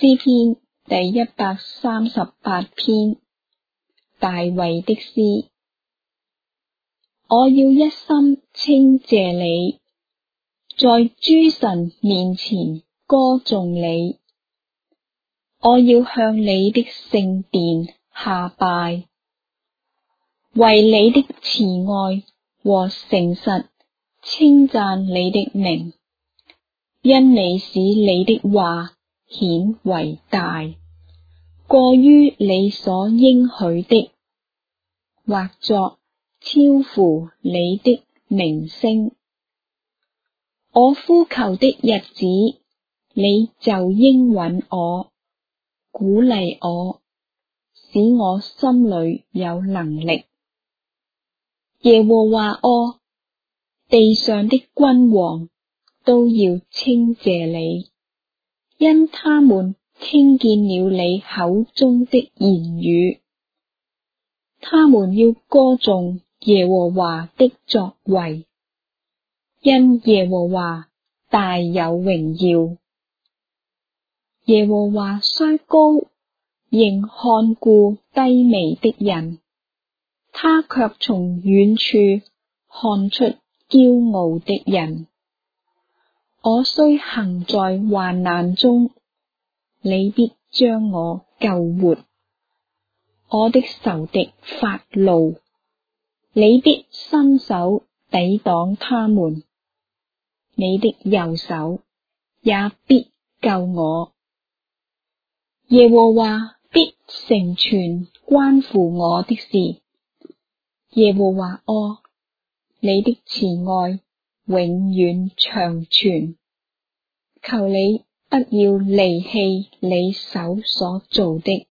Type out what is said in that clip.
詩篇第138篇，大衛的詩。我要一心稱謝你，在諸神面前歌頌你。我要向你的聖殿下拜，為你的慈愛和誠實稱讚你的名，因你使你的話顯為大，過於你所應許的，或作超乎你的名聲。我呼求的日子，你就應允我，鼓勵我，使我心裏有能力。耶和華啊，地上的君王都要稱謝你，因他們聽見了你口中的言語。他們要歌頌耶和華的作為，因耶和華大有榮耀。耶和華雖高，仍看顧低微的人，他卻從遠處看出驕傲的人。我雖行在患難中，你必將我救活。我的仇敵發怒，你必伸手抵擋他們，你的右手也必救我。耶和華必成全關乎我的事。耶和華啊，你的慈愛永遠長存，求你不要離棄你手所造的。